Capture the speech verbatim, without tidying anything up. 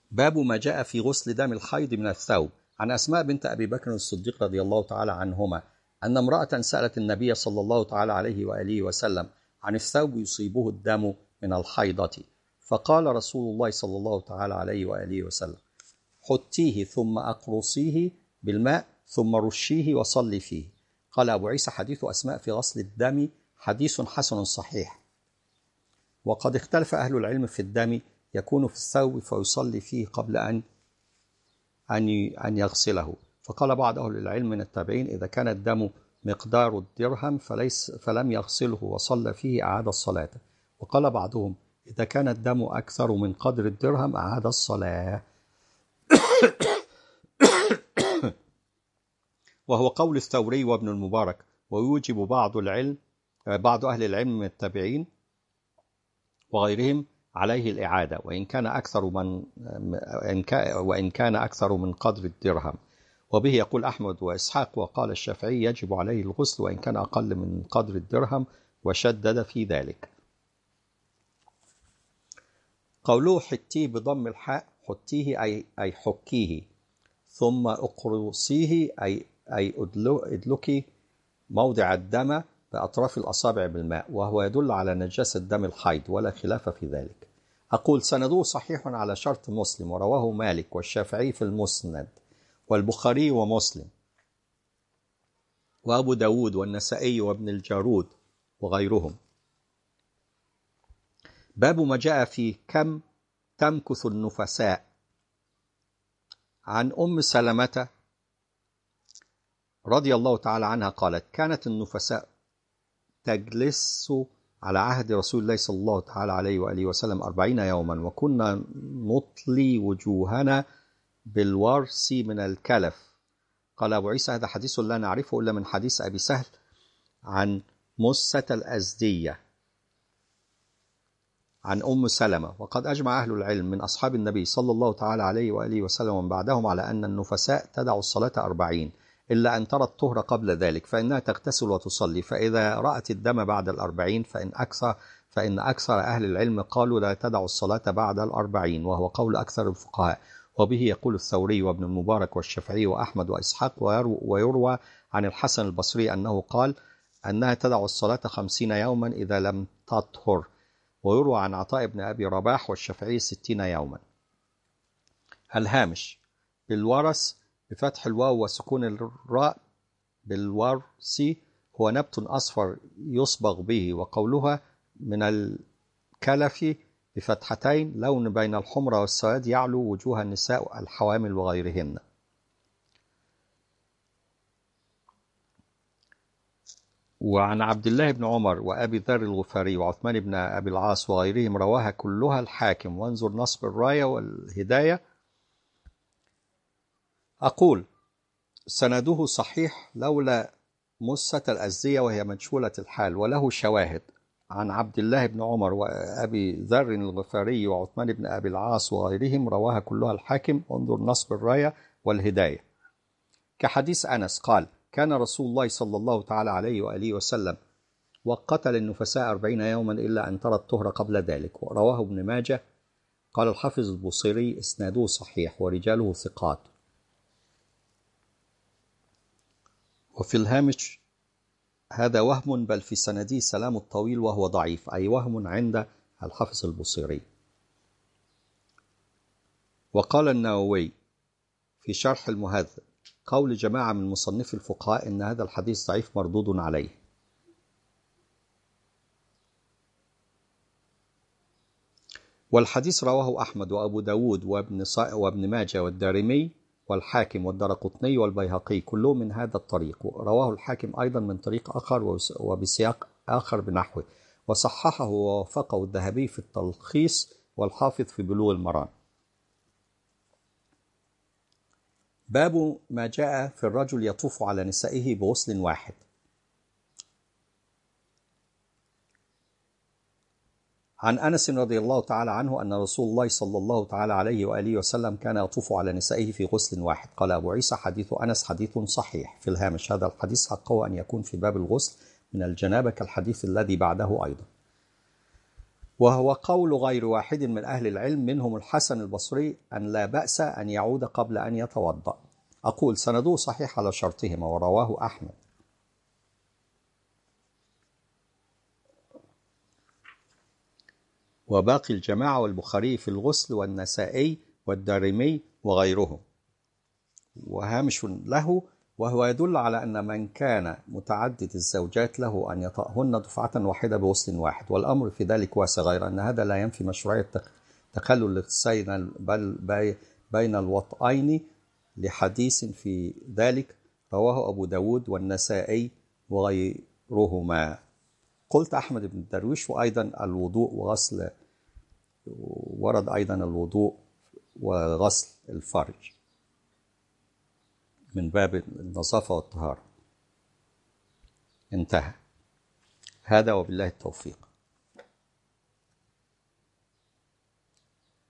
باب ما جاء في غسل دم الحيض من الثوب. عن أسماء بنت أبي بكر الصديق رضي الله تعالى عنهما أن امرأة سألت النبي صلى الله تعالى عليه وآله وسلم عن الثوب يصيبه الدم من الحيضة، فقال رسول الله صلى الله تعالى عليه وآله وسلم: حطيه ثم أقرصيه بالماء ثم رشيه وصلي فيه. قال أبو عيسى: حديث أسماء في غسل الدم حديث حسن صحيح، وقد اختلف أهل العلم في الدم يكون في الثوب فيصلي فيه قبل أن أن يغسله. فقال بعض أهل العلم من التابعين: إذا كان الدم مقدار الدرهم فليس فلم يغسله وصلى فيه أعاد الصلاة. وقال بعضهم: إذا كان الدم أكثر من قدر الدرهم أعاد الصلاة. وهو قول الثوري وابن المبارك، ويوجب بعض العلم بعض أهل العلم من التابعين وغيرهم عليه الإعادة وإن كان أكثر من وإن كان أكثر من قدر الدرهم. وبه يقول أحمد وإسحاق. وقال الشافعي: يجب عليه الغسل وإن كان أقل من قدر الدرهم، وشدد في ذلك. قوله حتيه بضم الحاء، حتيه أي أي حكيه، ثم أقرصيه أي أي أدلكي موضع الدم بأطراف الأصابع بالماء، وهو يدل على نجاسة دم الحيض ولا خلاف في ذلك. أقول: سنده صحيح على شرط مسلم، ورواه مالك والشافعي في المسند، والبخاري ومسلم، وأبو داود والنسائي وابن الجارود وغيرهم. باب ما جاء في كم تمكث النفساء. عن أم سلمة رضي الله تعالى عنها قالت: كانت النفساء تجلس على عهد رسول الله صلى الله تعالى عليه وآله وسلم أربعين يوما، وكنا نطلي وجوهنا بالورس من الكلف. قال أبو عيسى: هذا حديث لا نعرفه إلا من حديث أبي سهل عن مسة الأزدية عن أم سلمة. وقد أجمع أهل العلم من أصحاب النبي صلى الله تعالى عليه وآله وسلم ومن بعدهم على أن النفساء تدع الصلاة أربعين إلا أن ترى الطهر قبل ذلك، فإنها تغتسل وتصلي. فإذا رأت الدم بعد الأربعين فإن أكثر, فإن أكثر أهل العلم قالوا لا تدع الصلاة بعد الأربعين، وهو قول أكثر الفقهاء. وبه يقول الثوري وابن المبارك والشافعي وأحمد وإسحاق. ويروى عن الحسن البصري أنه قال أنها تدع الصلاة خمسين يوما إذا لم تطهر. ويروى عن عطاء بن أبي رباح والشافعي ستين يوما. الهامش: بالورس بفتح الواو وسكون الراء بالورس هو نبت أصفر يصبغ به، وقولها من الكلف بفتحتين لون بين الحمر والسواد يعلو وجوه النساء الحوامل وغيرهن. وعن عبد الله بن عمر وأبي ذر الغفاري وعثمان بن أبي العاص وغيرهم رواها كلها الحاكم، وانظر نصب الراية والهداية. أقول: سنده صحيح لولا مسة الأزدية وهي مجهولة الحال، وله شواهد عن عبد الله بن عمر وأبي ذر الغفاري وعثمان بن أبي العاص وغيرهم رواها كلها الحاكم، وانظر نصب الراية والهداية. كحديث أنس قال: كان رسول الله صلى الله تعالى عليه وآله وسلم وقت للنفساء أربعين يوما إلا أن ترى الطهر قبل ذلك. ورواه ابن ماجه. قال الحافظ البصيري: اسناده صحيح ورجاله ثقات. وفي الهامش: هذا وهم، بل في سنده سلام الطويل وهو ضعيف، أي وهم عند الحافظ البصيري. وقال النووي في شرح المهذب: قول جماعة من مصنف الفقهاء إن هذا الحديث ضعيف مردود عليه. والحديث رواه أحمد وأبو داود وابن, وابن ماجه والدارمي والحاكم والدرقطني والبيهقي كلهم من هذا الطريق. رواه الحاكم أيضا من طريق آخر وبسياق آخر بنحوه، وصححه ووافقه الذهبي في التلخيص والحافظ في بلوغ المرام. باب ما جاء في الرجل يطوف على نسائه بغسل واحد. عن أنس رضي الله تعالى عنه أن رسول الله صلى الله تعالى عليه وآله وسلم كان يطوف على نسائه في غسل واحد. قال أبو عيسى: حديث أنس حديث صحيح. في الهامش: هذا الحديث حقه أن يكون في باب الغسل من الجنابة كالحديث الذي بعده أيضا. وهو قول غير واحد من أهل العلم منهم الحسن البصري أن لا بأس أن يعود قبل أن يتوضأ. أقول سنده صحيح على شرطهما ورواه أحمد. وباقي الجماعة والبخاري في الغسل والنسائي والدارمي وغيرهم. وهامش له، وهو يدل على أن من كان متعدد الزوجات له أن يطأهن دفعة واحدة بغسل واحد، والأمر في ذلك واسع، غير أن هذا لا ينفي مشروعية تخلل الغسلين بل بين الوطئين لحديث في ذلك رواه أبو داود والنسائي وغيرهما. قلت أحمد بن الدرويش. وأيضا الوضوء وغسل، ورد أيضا الوضوء وغسل الفرج من باب النظافة والطهارة. انتهى هذا وبالله التوفيق.